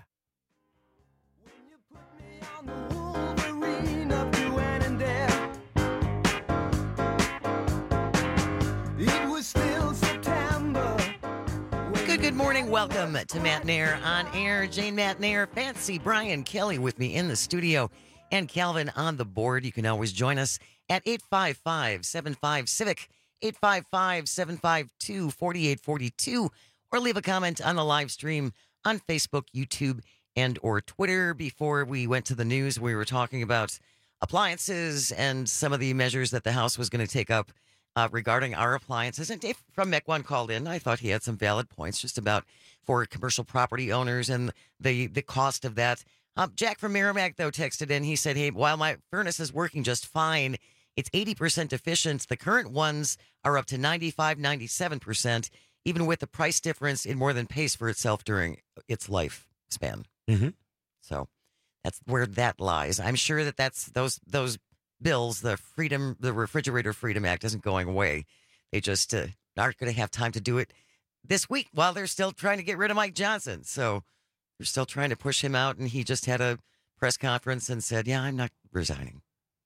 Good, morning. Welcome to Matt Nair on air. Jane Matt Nair, Fancy Brian Kelly with me in the studio, and Calvin on the board. You can always join us at eight five five, seven five, Civic, eight five five, seven five two, four eight four two, or leave a comment on the live stream on Facebook, YouTube, and or Twitter. Before we went to the news, we were talking about appliances and some of the measures that the House was going to take up Uh, regarding our appliances. And Dave from Mequon called in. I thought he had some valid points just about for commercial property owners and the, the cost of that. Um, Jack from Merrimack, though, texted in. He said, hey, while my furnace is working just fine, it's eighty percent efficient. The current ones are up to ninety-five, ninety-seven percent. Even with the price difference, it more than pays for itself during its lifespan. Mm-hmm. So that's where that lies. I'm sure that that's those those bills, the freedom, the Refrigerator Freedom Act isn't going away. They just uh, aren't going to have time to do it this week while they're still trying to get rid of Mike Johnson. So they're still trying to push him out, and he just had a press conference and said, yeah, I'm not resigning.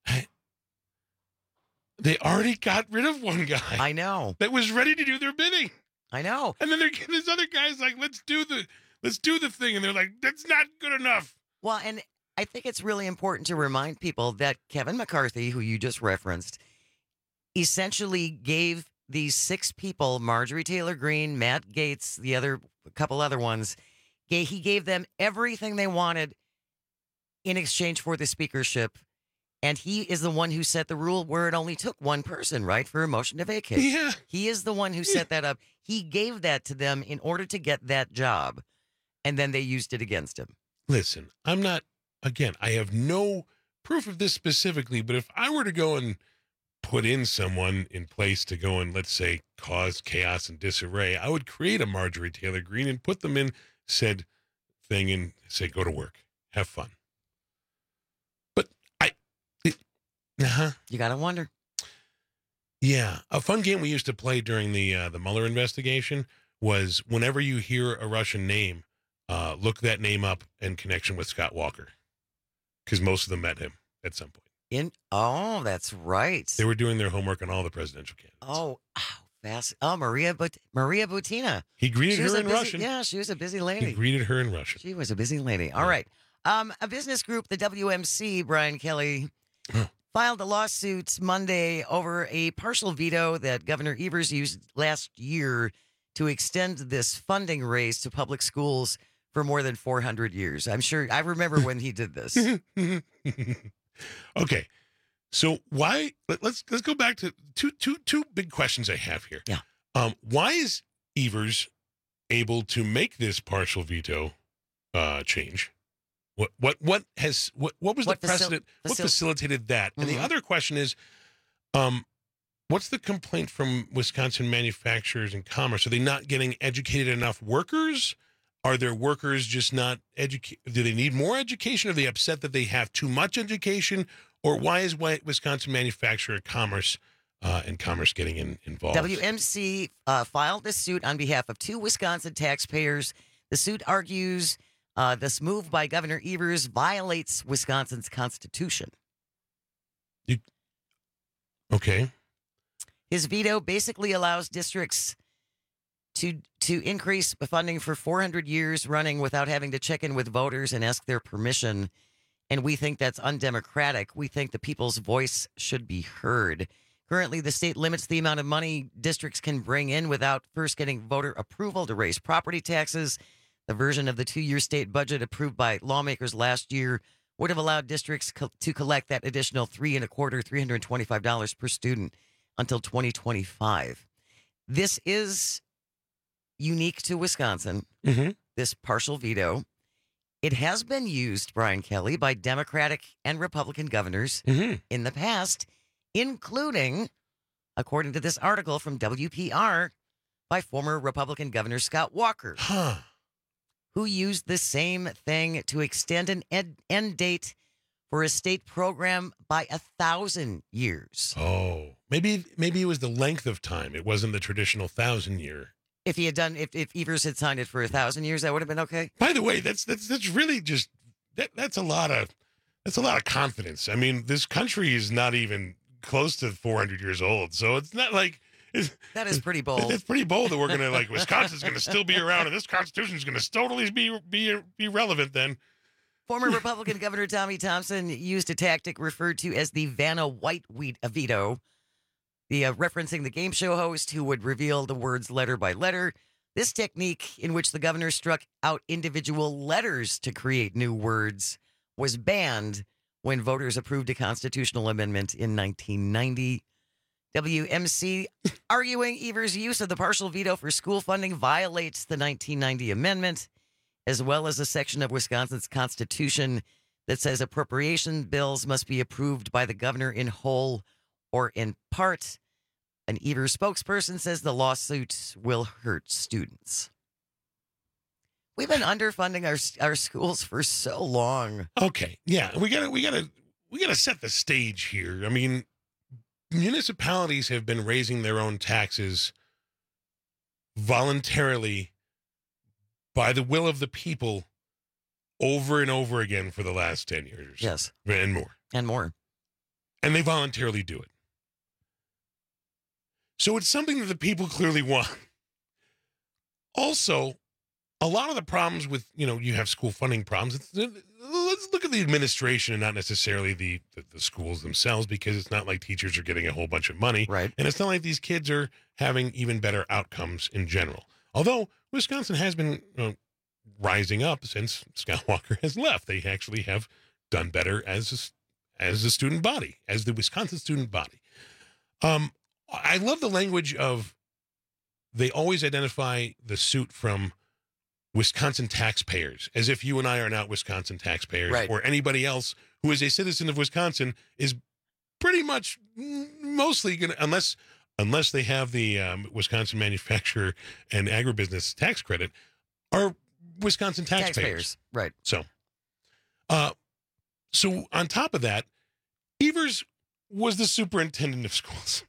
They already got rid of one guy. I know. That was ready to do their bidding. I know. And then they're getting this other guy's like, let's do the let's do the thing. And they're like, that's not good enough. Well, and I think it's really important to remind people that Kevin McCarthy, who you just referenced, essentially gave these six people, Marjorie Taylor Greene, Matt Gaetz, the other, a couple other ones, gave, he gave them everything they wanted in exchange for the speakership. And he is the one who set the rule where it only took one person, right, for a motion to vacate. Yeah. He is the one who set that up. He gave that to them in order to get that job, and then they used it against him. Listen, I'm not, again, I have no proof of this specifically, but if I were to go and put in someone in place to go and, let's say, cause chaos and disarray, I would create a Marjorie Taylor Greene and put them in said thing and say, go to work, have fun. But I, it, uh-huh. You got to wonder. Yeah. A fun game we used to play during the uh, the Mueller investigation was whenever you hear a Russian name, uh, look that name up in connection with Scott Walker, because most of them met him at some point. In oh, that's right. They were doing their homework on all the presidential candidates. Oh, oh fast. Oh, Maria, but Maria Butina. He greeted She was her a in busy- Russian. Yeah, she was a busy He lady. greeted her in Russian. She was a busy lady. All right. Um, a business group, the W M C, Brian Kelly, filed a lawsuit Monday over a partial veto that Governor Evers used last year to extend this funding raise to public schools for more than four hundred years. I'm sure I remember when he did this. Okay. So why let, let's let's go back to two two two big questions I have here. Yeah. Um, why is Evers able to make this partial veto uh, change? What what what has what what was What the facil- precedent? what facil- facilitated that? And the Mhm. other question is, um, what's the complaint from Wisconsin manufacturers and commerce? Are they not getting educated enough workers? Are their workers just not educated? Do they need more education? Are they upset that they have too much education? Or why is why Wisconsin manufacturer commerce uh, and commerce getting in, involved? W M C uh, filed this suit on behalf of two Wisconsin taxpayers. The suit argues uh, this move by Governor Evers violates Wisconsin's constitution. You, okay. His veto basically allows districts to to increase funding for four hundred years running without having to check in with voters and ask their permission. And we think that's undemocratic. We think the people's voice should be heard. Currently, the state limits the amount of money districts can bring in without first getting voter approval to raise property taxes. The version of the two-year state budget approved by lawmakers last year would have allowed districts co- to collect that additional three and a quarter, three hundred twenty-five dollars per student until twenty twenty-five. This is unique to Wisconsin, mm-hmm. this partial veto. It has been used, Brian Kelly, by Democratic and Republican governors mm-hmm. in the past, including, according to this article from W P R, by former Republican Governor Scott Walker, huh. who used the same thing to extend an ed- end date for a state program by a thousand years. Oh, maybe maybe it was the length of time. It wasn't the traditional thousand year. If he had done, if, if Evers had signed it for a thousand years, that would have been okay. By the way, that's that's that's really just that that's a lot of that's a lot of confidence. I mean, this country is not even close to four hundred years old, so it's not like That is pretty bold. It's pretty bold that we're going to, like, Wisconsin's going to still be around and this Constitution is going to totally be, be, be relevant then. Former Republican Governor Tommy Thompson used a tactic referred to as the Vanna White veto, the uh, referencing the game show host who would reveal the words letter by letter. This technique, in which the governor struck out individual letters to create new words, was banned when voters approved a constitutional amendment in nineteen ninety. W M C arguing Evers' use of the partial veto for school funding violates the nineteen ninety amendment, as well as a section of Wisconsin's Constitution that says appropriation bills must be approved by the governor in whole or in part. An Evers spokesperson says the lawsuit will hurt students. We've been underfunding our our schools for so long. Okay, yeah, we gotta we gotta we gotta set the stage here. I mean, municipalities have been raising their own taxes voluntarily by the will of the people over and over again for the last ten years. Yes, and more and more, and they voluntarily do it. So it's something that the people clearly want. Also, a lot of the problems with, you know, you have school funding problems. It's, let's look at the administration and not necessarily the, the, the schools themselves, because it's not like teachers are getting a whole bunch of money. Right. And it's not like these kids are having even better outcomes in general. Although Wisconsin has been uh, rising up since Scott Walker has left. They actually have done better as a, as a student body, as the Wisconsin student body. Um, I love the language of, they always identify the suit from Wisconsin taxpayers, as if you and I are not Wisconsin taxpayers, right, or anybody else who is a citizen of Wisconsin is pretty much mostly going to, unless unless they have the um, Wisconsin manufacturer and agribusiness tax credit, are Wisconsin taxpayers. taxpayers. Right. So, uh, so on top of that, Evers was the superintendent of schools.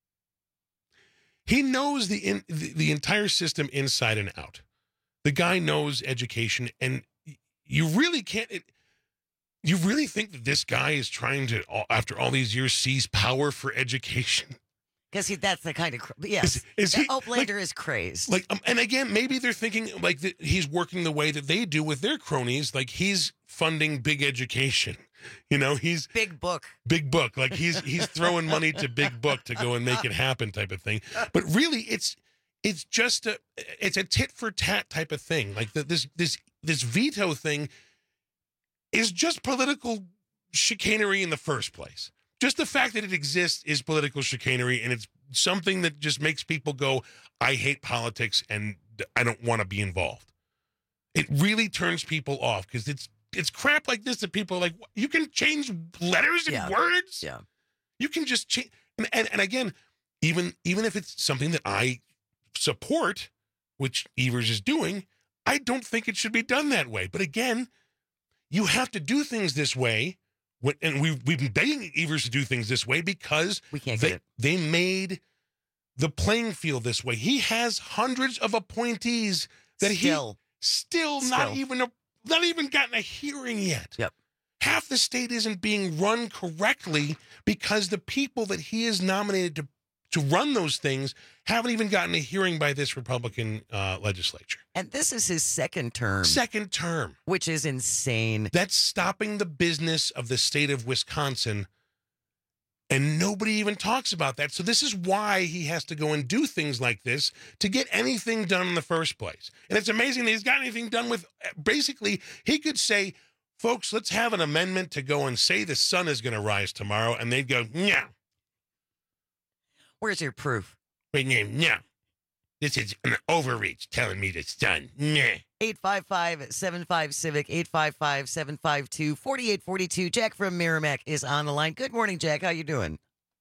He knows the, in, the the entire system inside and out. The guy knows education, and you really can't. It, you really think that this guy is trying to, after all these years, seize power for education? Because that's the kind of cra- yes. Is, is he, Oplander like, is crazed. Like, um, and again, maybe they're thinking like that he's working the way that they do with their cronies. Like he's funding big education. You know, he's big book, big book. Like he's he's throwing money to big book to go and make it happen, type of thing. But really, it's it's just a it's a tit for tat type of thing. Like the, this this this veto thing is just political chicanery in the first place. Just the fact that it exists is political chicanery, and it's something that just makes people go, "I hate politics and I don't want to be involved." It really turns people off because it's. It's crap like this that people are like, you can change letters and yeah. words. Yeah. You can just change. And, and, and again, even, even if it's something that I support, which Evers is doing, I don't think it should be done that way. But again, you have to do things this way. When, and we've, we've been begging Evers to do things this way because we can't they, get it. they made the playing field this way. He has hundreds of appointees that still. he still, still not even a Not even gotten a hearing yet. Yep. Half the state isn't being run correctly because the people that he is nominated to, to run those things haven't even gotten a hearing by this Republican uh, legislature. And this is his second term. Second term. Which is insane. That's stopping the business of the state of Wisconsin. And nobody even talks about that. So this is why he has to go and do things like this to get anything done in the first place. And it's amazing that he's got anything done with, basically, he could say, folks, let's have an amendment to go and say the sun is going to rise tomorrow. And they'd go, no. Where's your proof? Wait, no, no. This is an overreach telling me the sun. Nah. eight five five, seven five, CIVIC, eight five five, seven five two, four eight four two. Jack from Merrimack is on the line. Good morning, Jack. How you doing?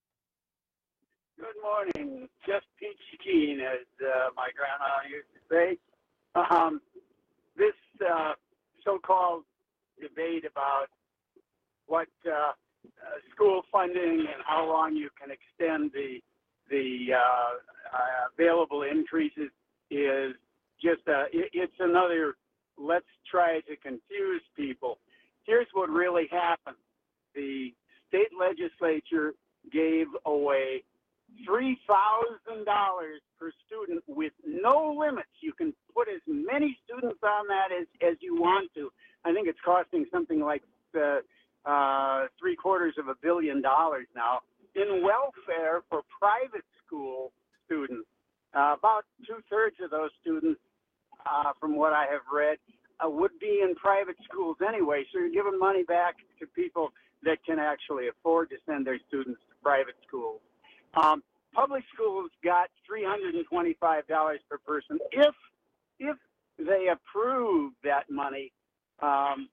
Good morning. Just peachy keen, as uh, my grandma used to say. Um, this uh, so-called debate about what uh, uh, school funding and how long you can extend the the uh, uh, available increases is just a, it, it's another let's try to confuse people. Here's what really happened. The state legislature gave away three thousand dollars per student with no limits. You can put as many students on that as, as you want to. I think it's costing something like uh, uh, three quarters of a billion dollars now. In welfare for private school students, uh, about two-thirds of those students, uh, from what I have read, uh, would be in private schools anyway. So you're giving money back to people that can actually afford to send their students to private schools. Um, public schools got three hundred twenty-five dollars per person if if they approve that money um,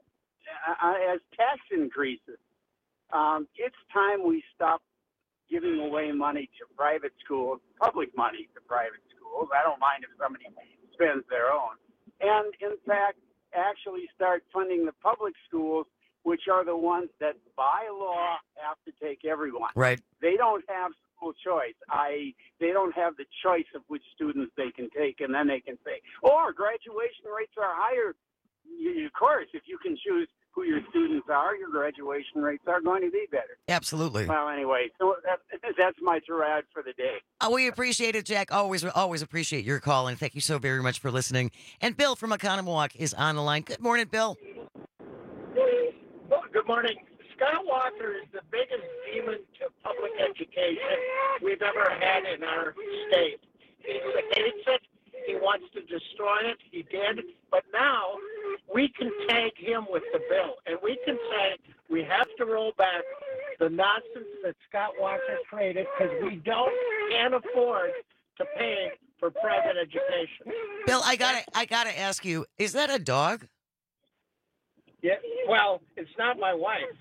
as tax increases. Um, it's time we stop giving away money to private schools, public money to private schools. I don't mind if somebody spends their own. And, in fact, actually start funding the public schools, which are the ones that, by law, have to take everyone. Right. They don't have school choice. I. They don't have the choice of which students they can take, and then they can say, oh, our graduation rates are higher. You, of course, if you can choose who your students are, your graduation rates are going to be better. Absolutely. Well, anyway, so that, that's my tirade for the day. Oh, we appreciate it, Jack. Always, always appreciate your call, and thank you so very much for listening. And Bill from Oconomowoc is on the line. Good morning, Bill. Well, good morning. Scott Walker is the biggest demon to public education we've ever had in our state. He hates it. He wants to destroy it. He did. But now we can tag him with the bill, and we can say we have to roll back the nonsense that Scott Walker created because we don't can't afford to pay for private education. Bill, I gotta, I gotta ask you: is that a dog? Yeah. Well, it's not my wife.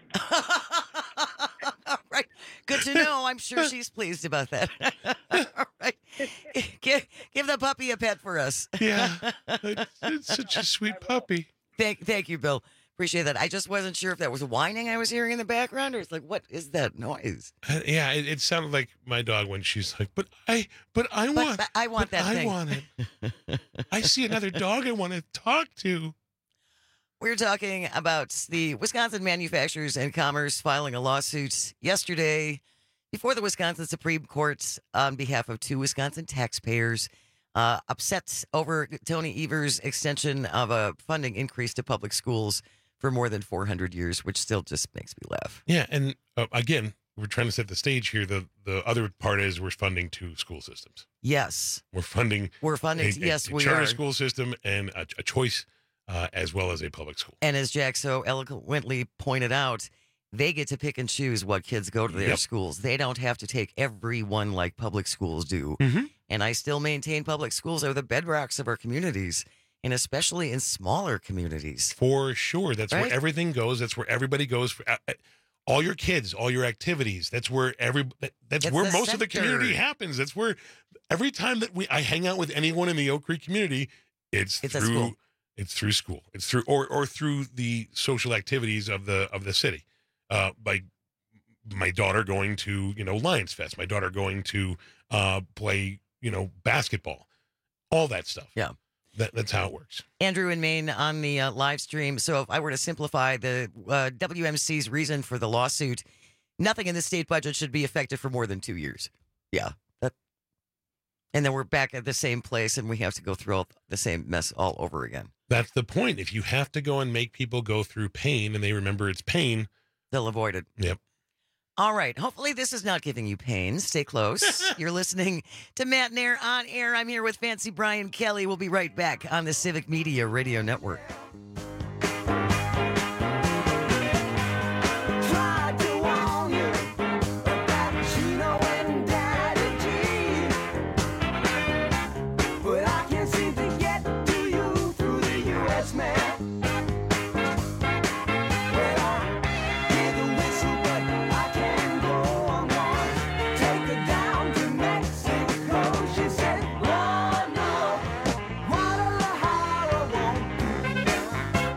All right. Good to know. I'm sure she's pleased about that. All right. Give, give the puppy a pet for us. Yeah. It's, it's such a sweet puppy. Thank, thank you, Bill. Appreciate that. I just wasn't sure if that was whining I was hearing in the background, or it's like, what is that noise? Uh, yeah, it, it sounded like my dog when she's like, but I, but I But- want, but I want but that I thing." want it. I see another dog I want to talk to. We're talking about the Wisconsin Manufacturers and Commerce filing a lawsuit yesterday before the Wisconsin Supreme Court on behalf of two Wisconsin taxpayers, uh, upset over Tony Evers' extension of a funding increase to public schools for more than four hundred years, which still just makes me laugh. Yeah, and uh, again, we're trying to set the stage here. The the other part is we're funding two school systems. Yes. We're funding. We're funding, a, a- yes, a we charter are. school system and a, a choice, uh, as well as a public school. And as Jack so eloquently pointed out, they get to pick and choose what kids go to their Yep. schools. They don't have to take everyone like public schools do. Mhm. And I still maintain public schools are the bedrocks of our communities, and especially in smaller communities. For sure, that's Right? where everything goes. That's where everybody goes. For, uh, uh, all your kids, all your activities. That's where every. that- That's It's where the most of the center. community happens. That's where every time that we I hang out with anyone in the Oak Creek community, it's, It's at through. school. It's through school. It's through or or through the social activities of the of the city. Uh, by my daughter going to you know Lions Fest, my daughter going to uh, play you know basketball, all that stuff. Yeah. That, that's how it works. Andrew in Maine on the uh, live stream. So if I were to simplify the uh, W M C's reason for the lawsuit, nothing in the state budget should be effective for more than two years. Yeah. That, and then we're back at the same place and we have to go through all the same mess all over again. That's the point. If you have to go and make people go through pain and they remember it's pain, they'll avoid it. Yep. All right. Hopefully this is not giving you pain. Stay close. You're listening to Matt Nair on air. I'm here with Fancy Brian Kelly. We'll be right back on the Civic Media Radio Network. Tried to warn you about Gino and Daddy G, but I can't seem to get to you through the U S mail. Well, I hear the whistle, but I can't go on going. Take her down to Mexico. She said, Lord, no, Guadalajara won't do.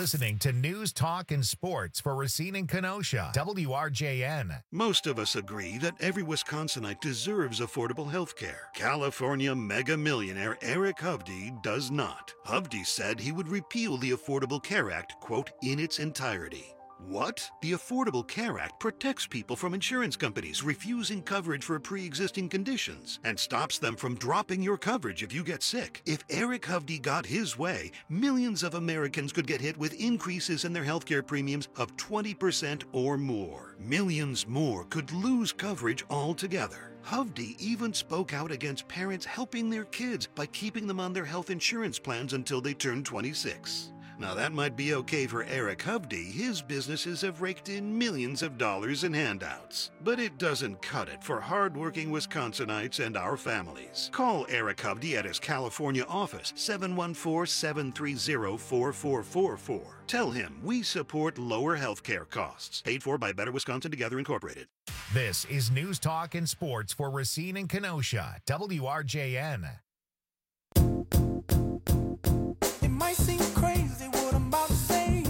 listening to News, Talk, and Sports for Racine and Kenosha, W R J N. Most of us agree that every Wisconsinite deserves affordable health care. California mega millionaire Eric Hovde does not. Hovde said he would repeal the Affordable Care Act, quote, in its entirety. What? The Affordable Care Act protects people from insurance companies refusing coverage for pre-existing conditions and stops them from dropping your coverage if you get sick. If Eric Hovde got his way, millions of Americans could get hit with increases in their healthcare premiums of twenty percent or more. Millions more could lose coverage altogether. Hovde even spoke out against parents helping their kids by keeping them on their health insurance plans until they turn twenty-six. Now that might be okay for Eric Hovde. His businesses have raked in millions of dollars in handouts. But it doesn't cut it for hardworking Wisconsinites and our families. Call Eric Hovde at his California office, seven one four, seven three zero, four four four four. Tell him we support lower health care costs. Paid for by Better Wisconsin Together Incorporated. This is News, Talk, and Sports for Racine and Kenosha, W R J N. It might seem crazy what I'm about to say.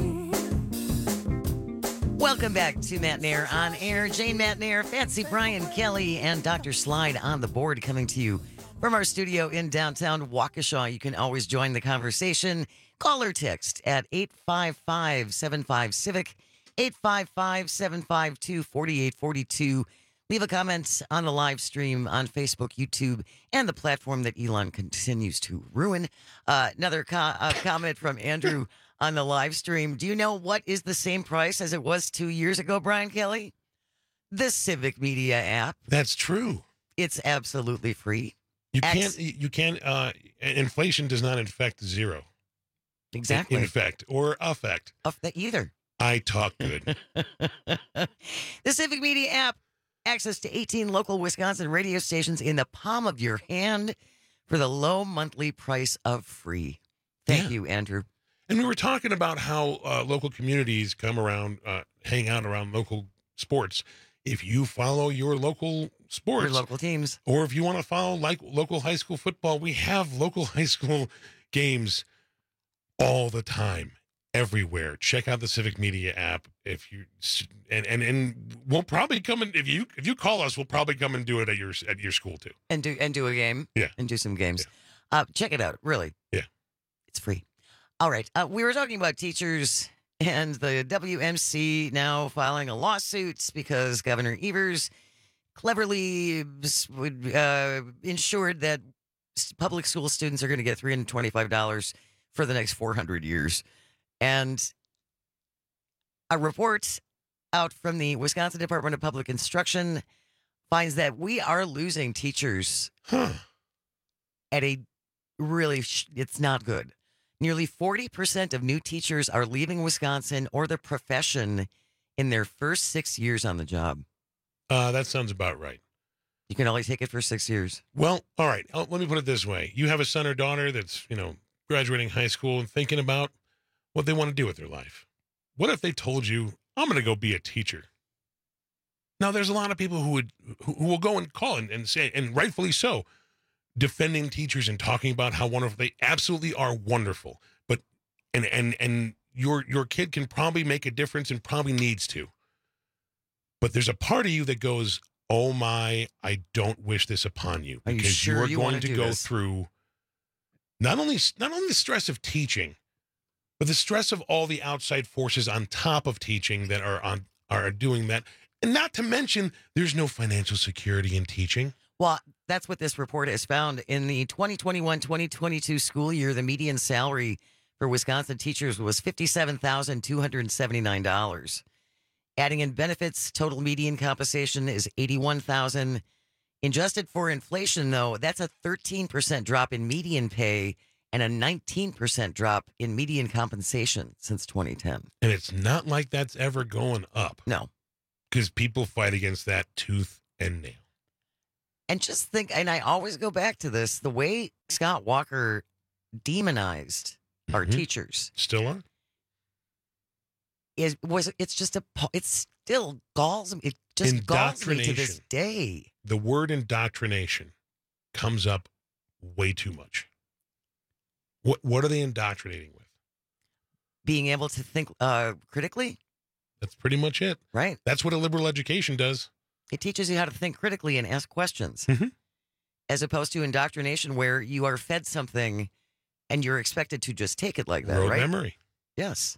Welcome back to Matt Nair on air. Jane Matt Nair, Fancy Brian Kelly, and Doctor Slide on the board coming to you from our studio in downtown Waukesha. You can always join the conversation. Call or text at eight five five, seven five, CIVIC, eight five five, seven five two, four eight four two. Leave a comment on the live stream on Facebook, YouTube, and the platform that Elon continues to ruin. Uh, another co- uh, comment from Andrew on the live stream. Do you know what is the same price as it was two years ago, Brian Kelly? The Civic Media app. That's true. It's absolutely free. You X- can't. You can't. Uh, inflation does not infect zero. Exactly. In effect or affect. Of the either. I talk good. The Civic Media app. Access to eighteen local Wisconsin radio stations in the palm of your hand for the low monthly price of free. Thank Yeah. you, Andrew. And we were talking about how uh, local communities come around, uh, hang out around local sports. If you follow your local sports, Your local teams, or if you want to follow like local high school football, we have local high school games all the time, everywhere. Check out the Civic Media app. If you and and and we'll probably come and if you if you call us, we'll probably come and do it at your at your school too. and do and do a game. Yeah. And do some games. Uh, check it out. Really. Yeah. It's free. All right. Uh, we were talking about teachers and the W M C now filing a lawsuit because Governor Evers cleverly would uh, ensured that s- public school students are going to get three hundred twenty-five dollars for the next four hundred years. And a report out from the Wisconsin Department of Public Instruction finds that we are losing teachers Huh. at a really, sh- it's not good. Nearly forty percent of new teachers are leaving Wisconsin or the profession in their first six years on the job. Uh, that sounds about right. You can only take it for six years. Well, all right. Oh, let me put it this way: you have a son or daughter that's you know graduating high school and thinking about what they want to do with their life. What if they told you, "I'm going to go be a teacher"? Now, there's a lot of people who would who, who will go and call and, and say, and rightfully so, defending teachers and talking about how wonderful they absolutely are wonderful. But and and and your your kid can probably make a difference and probably needs to. But there's a part of you that goes, "Oh my, I don't wish this upon you," Are you because sure are you going wanna to do go this? through not only not only the stress of teaching, but the stress of all the outside forces on top of teaching that are on are doing that. And not to mention, there's no financial security in teaching. Well, that's what this report has found. In the twenty twenty-one twenty twenty-two school year, the median salary for Wisconsin teachers was fifty-seven thousand two hundred seventy-nine dollars. Adding in benefits, total median compensation is eighty-one thousand dollars. Adjusted for inflation, though, that's a thirteen percent drop in median pay and a nineteen percent drop in median compensation since twenty ten. And it's not like that's ever going up. No. Because people fight against that tooth and nail. And just think, and I always go back to this, the way Scott Walker demonized our Mhm. teachers Still are? is was it's just a po- it's still galls me. It just galls me to this Indoctrination. day. The word indoctrination comes up way too much. What what are they indoctrinating with? being able to think uh, critically. That's pretty much it. Right. That's what a liberal education does. It teaches you how to think critically and ask questions, mm-hmm. as opposed to indoctrination where you are fed something and you're expected to just take it like that, Rote right? memory. Yes.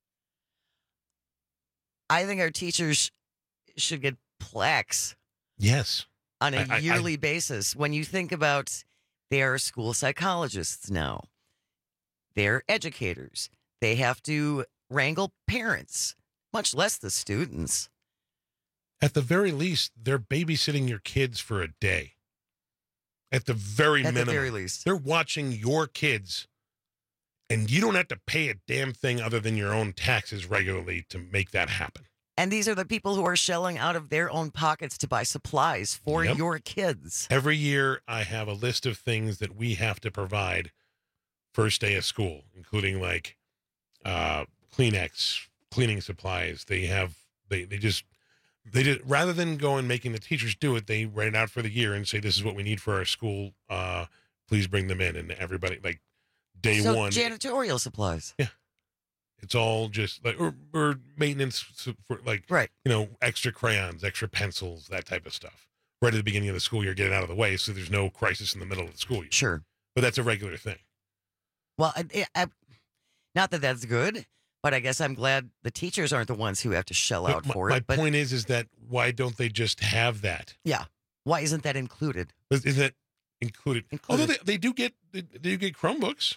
I think our teachers should get plaques. Yes. On a I, I, yearly I, basis. When you think about, they are school psychologists now. They're educators. They have to wrangle parents, much less the students. At the very least, they're babysitting your kids for a day. At the very At minimum. the very least. They're watching your kids, and you don't have to pay a damn thing other than your own taxes regularly to make that happen. And these are the people who are shelling out of their own pockets to buy supplies for Yep. your kids. Every year, I have a list of things that we have to provide first day of school, including like uh, Kleenex, cleaning supplies. They have, they, they just, they did, rather than go and making the teachers do it, they write it out for the year and say, this is what we need for our school. Uh, please bring them in. And everybody, like day so one. janitorial supplies. Yeah. It's all just like, or, or maintenance for like, right. you know, extra crayons, extra pencils, that type of stuff. Right at the beginning of the school year, get it out of the way so there's no crisis in the middle of the school year. Sure. But that's a regular thing. Well, I, I, not that that's good, but I guess I'm glad the teachers aren't the ones who have to shell But out my, for my it. But point is, is that why don't they just have that? yeah, why isn't that included? Is, is that included? Included. Although they, they do get they, they do get Chromebooks.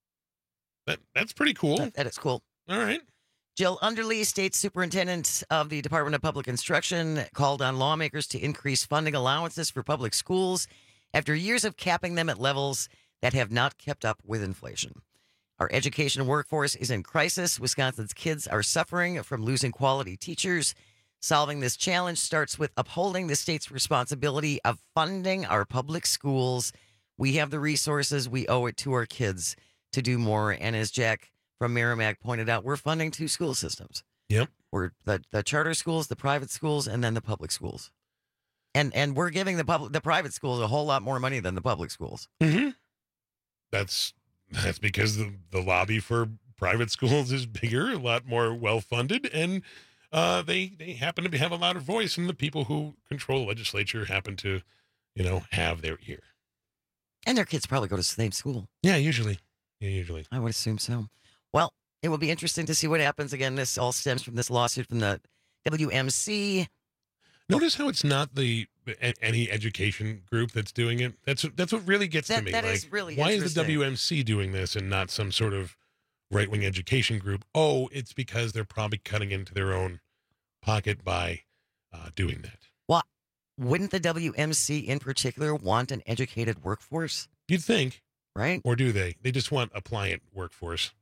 That that's pretty cool. That, that is cool. All right. Jill Underly, State Superintendent of the Department of Public Instruction, called on lawmakers to increase funding allowances for public schools after years of capping them at levels that have not kept up with inflation. Our education workforce is in crisis. Wisconsin's kids are suffering from losing quality teachers. Solving this challenge starts with upholding the state's responsibility of funding our public schools. We have the resources. We owe it to our kids to do more. And as Jack from Merrimack pointed out, we're funding two school systems. Yep. We're the, the charter schools, the private schools, and then the public schools. And and we're giving the public the private schools a whole lot more money than the public schools. Mm-hmm. That's that's because the, the lobby for private schools is bigger, a lot more well funded, and uh, they they happen to be, have a louder voice, and the people who control the legislature happen to, you know, have their ear. And their kids probably go to the same school. Yeah, usually. Yeah, usually. I would assume so. Well, it will be interesting to see what happens. Again, this all stems from this lawsuit from the W M C. Notice how it's not the any education group that's doing it. That's that's what really gets That- to me. that like, is really why is the interesting. W M C doing this and not some sort of right wing education group? Oh, it's because they're probably cutting into their own pocket by uh, doing that. Well, wouldn't the W M C in particular want an educated workforce? You'd think, right? Or do they? They just want a pliant workforce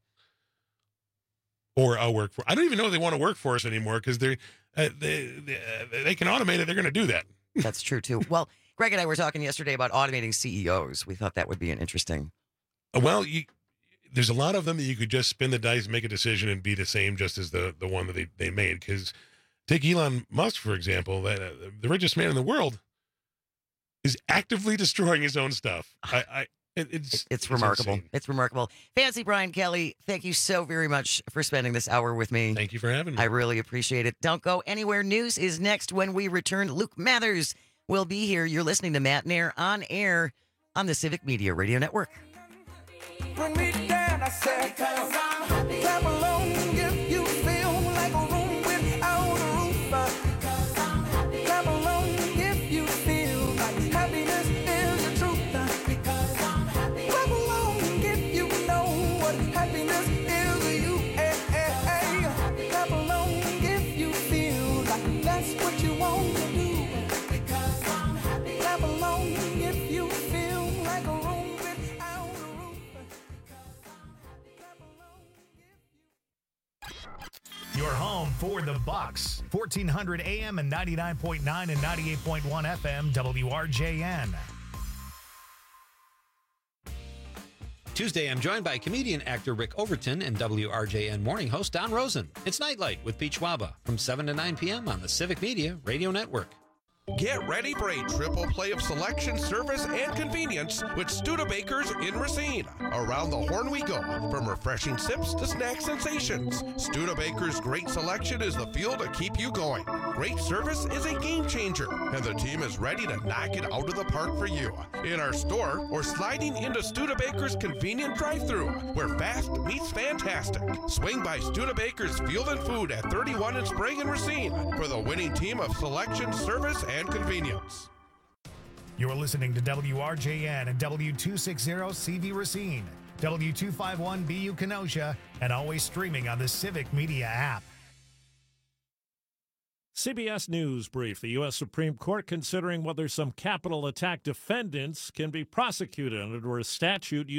or a workforce. I don't even know if they want a workforce anymore because they're uh, they, they they can automate it. They're going to do that. That's true too. Well, Greg and I were talking yesterday about automating C E Os. We thought that would be an interesting. Well, you, there's a lot of them that you could just spin the dice, make a decision, and be the same just as the, the one that they, they made. Because take Elon Musk, for example, that, uh, the richest man in the world is actively destroying his own stuff. I, I it, it's, It's, it's remarkable. insane. It's remarkable. Fancy Brian Kelly, thank you so very much for spending this hour with me. Thank you for having me. I really appreciate it. Don't go anywhere. News is next when we return. Luke Mathers will be here. You're listening to Matt Nair on air on the Civic Media Radio Network. Bring me down, I said, clap along if you feel like a room without a roof. Clap along if you feel like happiness is the truth. Clap along if you know what happiness is to you. Hey, hey, hey. Clap along if you feel like that's what you want to do. Clap along if you feel like a room without a roof. Your home for the Bucks. fourteen hundred A M and ninety-nine point nine and ninety-eight point one F M W R J N. Tuesday, I'm joined by comedian actor Rick Overton and W R J N morning host Don Rosen. It's Nightlight with Pete Schwaba from seven to nine p.m. on the Civic Media Radio Network. Get ready for a triple play of selection, service, and convenience with Studebakers in Racine. Around the horn we go, from refreshing sips to snack sensations. Studebakers' great selection is the fuel to keep you going. Great service is a game changer, and the team is ready to knock it out of the park for you. In our store or sliding into Studebakers' convenient drive-thru, where fast meets fantastic. Swing by Studebakers Field and Food at thirty-one in Sprague and Racine for the winning team of selection, service, and convenience. You're listening to W R J N and W two sixty C V Racine, W two fifty-one B U Kenosha, and always streaming on the Civic Media app. C B S News Brief. The U S Supreme Court considering whether some capital attack defendants can be prosecuted under a statute